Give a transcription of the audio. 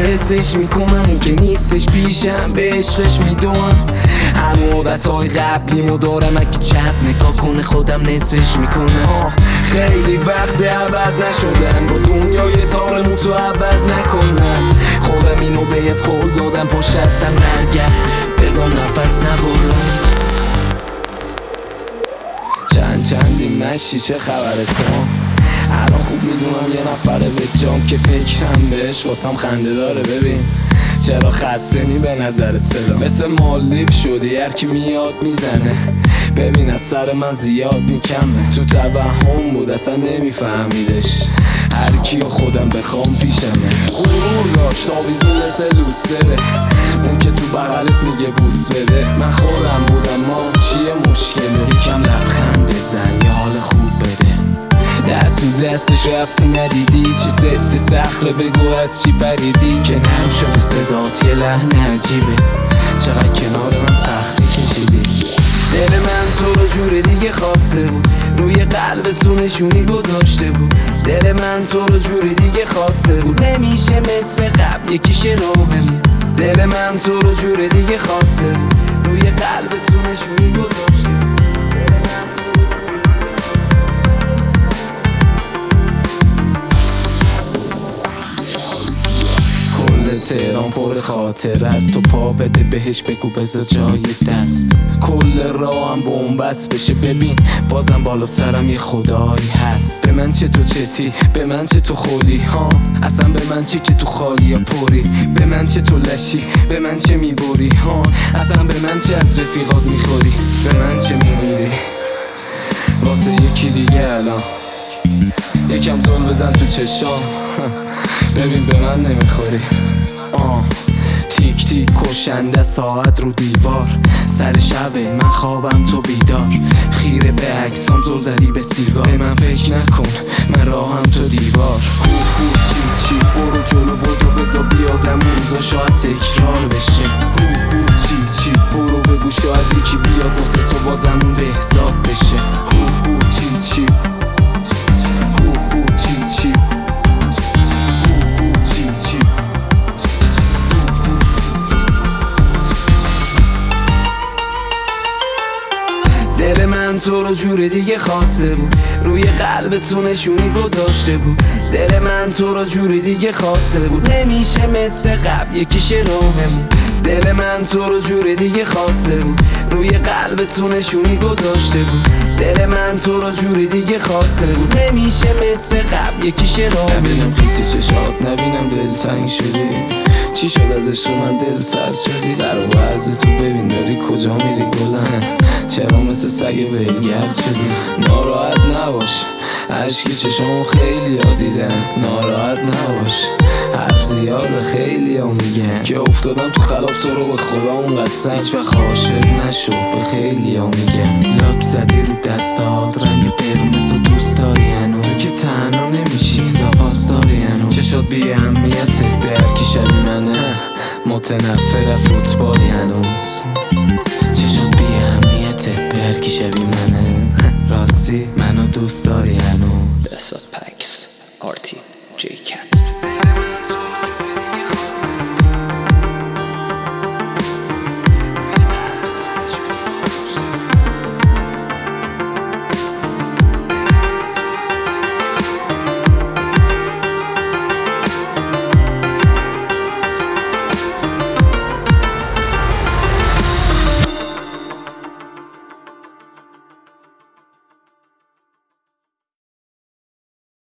حسش میکنم اون که نیستش پیشم به عشقش میدونم هر مدتهای قبلیمو دارم اگه چپ نگاه کنه خودم نصفش میکنم خیلی وقت عوض نشدن با دنیای تارمو تو عوض نکنم خودم اینو بهت قول دادم پشت هستم برگرد بذار نفس نبرم چندین نشی چه خبره تو الان خوب میدونم یه نفره به جام که فکرم بهش واسم خنده داره ببین چرا خسته نی به نظرت صدا مثل مالدیف شدی هر کی میاد میزنه ببین از سر من زیاد نیکمه تو توهم بود اصلا نمیفهمیدش هر کیو خودم بخوام پیشمه غرور داشت آویزون مثل لوسره اون که تو بغلت میگه بوس بده من خودم بودم ما چیه مشکله یکم لبخند بزن یه حال خوب بده دست تو دستش رفتی ندیدی چی سفت سخله بگو از چی پریدی که نرم شده صدات یه لحن عجیبه چقدر کنار من سختی کشیدی دل من تو رو جور دیگه خواسته بود روی قلبتون نشونی گذاشته بود دل من تو رو جور دیگه خواسته بود نمیشه مثل قبل یکیشه رو بمون دل من تو رو جور دیگه خواسته بود روی قلبتون نشونی گذاشته بود تهران پر خاطر است تو پا بده بهش بگو بذار جای دست کل راهم بنبست بشه ببین بازم بالا سرم یه خدایی هست به من چه تو چتی به من چه تو خولی ها اصلا به من چه که تو خالی یا پری به من چه تو لشی به من چه میبری ها اصلا به من چه از رفیقات میخوری به من چه میمیری واسه یکی دیگه الان یکم زل بزن تو چشام ببین به من نمیخوری تیک تیک کشنده ساعت رو دیوار سر شبه من خوابم تو بیدار خیره به عکسام زل زدی به سیگار به من فکر نکن من راهم تو دیوار چی چی برو جلو بدو بذار بیادم روزا شاید تکرار بشه چی چی برو بگو شاید یکی بیاد واسه تو بازم بهزاد بشه چی چی دل من تو رو جور دیگه خواسته بود روی قلبتون نشونی گذاشته بود دل من تو رو جور دیگه خواسته بود نمیشه مثل قبل یکیشه راهمون دل من تو رو جور دیگه خواسته بود روی قلبتون نشونی گذاشته بود دل من تو رو جور دیگه خواسته بود نمیشه مثل قبل یکیشه راهمون نبینم خیسی چشات نبینم دل تنگ شدی چی شد از عشق من دل سرد شدی سر و وضع تو ببین داری کجا میری گلن چرا مثل سگ ولگرد شدی ناراحت نباش عشقی چشمو خیلی ها دیدن ناراحت نباش حرف زیاده خیلی ها میگن که افتادم تو خلاف تو رو به خدا اون قسم هیچ وقت عاشق نشو به خیلی ها میگن لاک زدی رو دستات رنگ قرمز و دوست داری هنو تو که تنها نمیشی زاپاس داری هنو چشات بی اهمیته به هرکی شبی منه متنفر فوتبالی هنوز چشات بی اهمیته به هرکی شبی منه راستی منو دوست داری هنوز بسات پکس آرتی